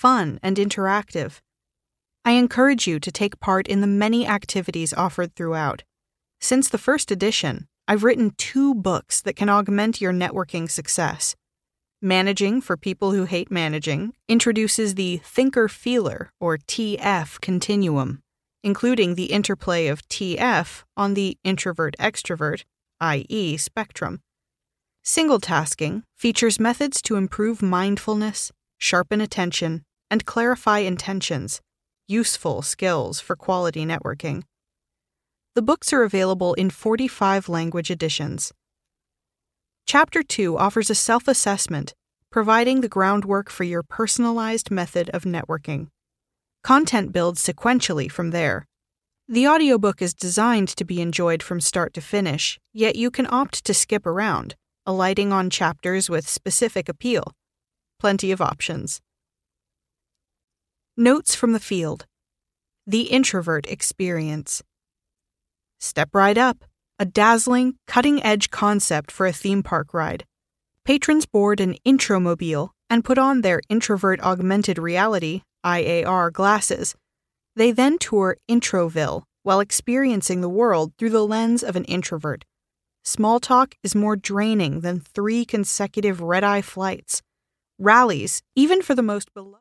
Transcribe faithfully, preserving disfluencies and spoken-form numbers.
fun and interactive. I encourage you to take part in the many activities offered throughout. Since the first edition, I've written two books that can augment your networking success. Managing for People Who Hate Managing introduces the Thinker-Feeler, or T F, continuum, including the interplay of T F on the introvert-extrovert, that is spectrum. Single-tasking features methods to improve mindfulness, sharpen attention, and clarify intentions, useful skills for quality networking. The books are available in forty-five language editions. Chapter two offers a self-assessment, providing the groundwork for your personalized method of networking. Content builds sequentially from there. The audiobook is designed to be enjoyed from start to finish, yet you can opt to skip around, alighting on chapters with specific appeal. Plenty of options. Notes from the field. The Introvert Experience. Step right up. A dazzling, cutting-edge concept for a theme park ride. Patrons board an Intromobile and put on their Introvert Augmented Reality I A R glasses. They then tour Introville while experiencing the world through the lens of an introvert. Small talk is more draining than three consecutive red-eye flights. Rallies, even for the most beloved.